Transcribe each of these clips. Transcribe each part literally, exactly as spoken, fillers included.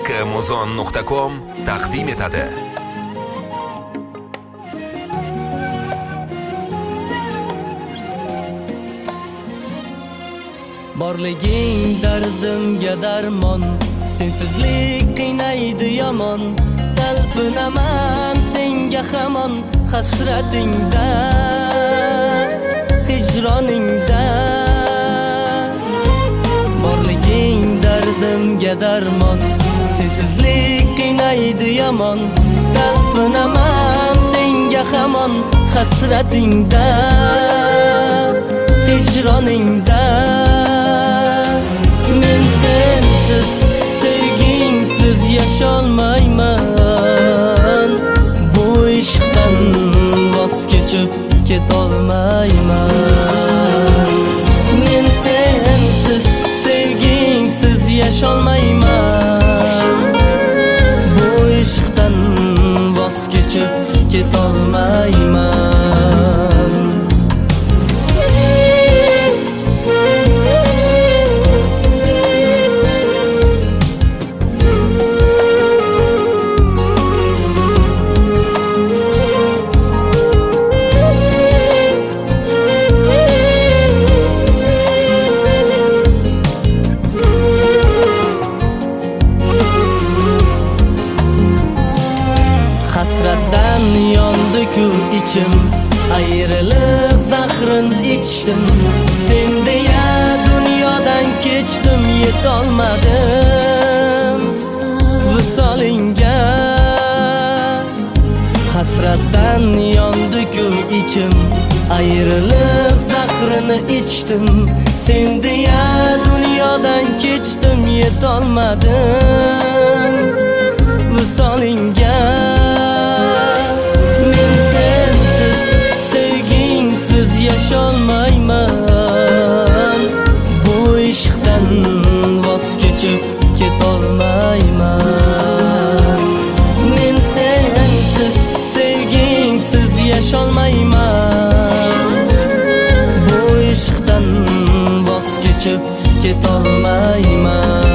Muzon nuqta com taqdim etadi. Borliging dardimga darmon, sensizlik qiynaydi yomon. Talpinaman senga hamon, hasratingda, hijroningda. Borliging dardimga darmon, sensizlik qiynaydi yomon. Talpinaman senga hamon, hasratingda, hijroningda. Men sensiz, sevgingsiz yasholmayman. Bu ishqdan voz kechib ketolmayman. Men sensiz, sevgingsiz yasholmayman. Bu ishqdan voz kechib ketolmayman. Hasratdan yondi-ku ichim, ayriliq zahrin ichdim. Sen deya dunyodan kechdim, yetolmadim visolingga. Hasratdan yondi-ku ichim, ayriliq zahrini ichdim. Sen deya dunyodan kechdim, yetolmadim visolingga. Yasholmayman. Bu ishqdan voz kechib ketolmayman. Men sensiz, sevgingsiz yasholmayman. Bu ishqdan voz kechib ketolmayman.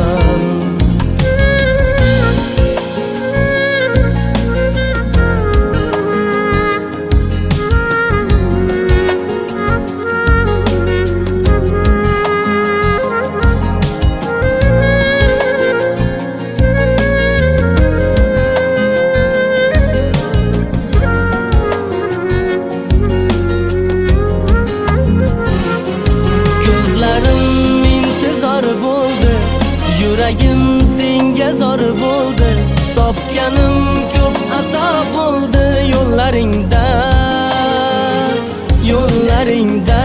Yuragim senga zor bo'ldi, topganim ko'p azob bo'ldi. Yo'llaringda, yo'llaringda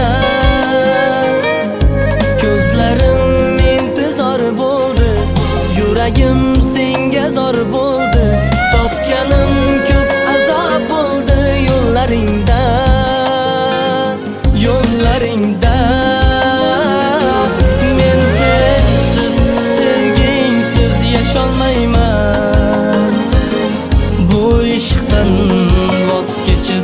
ko'zlarim intizor bo'ldi. Yuragim senga zor bo'ldi, topganim ko'p azob bo'ldi. Yo'llaringda, yo'llaringda. Bu ishqdan voz kechib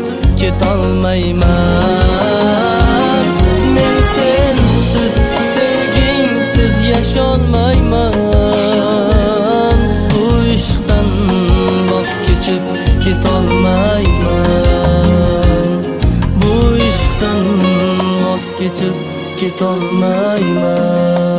ketolmayman. Men sensiz, sevgingsiz yasholmayman. Bu ishqdan voz kechib ketolmayman. Bu ishqdan voz kechib ketolmayman.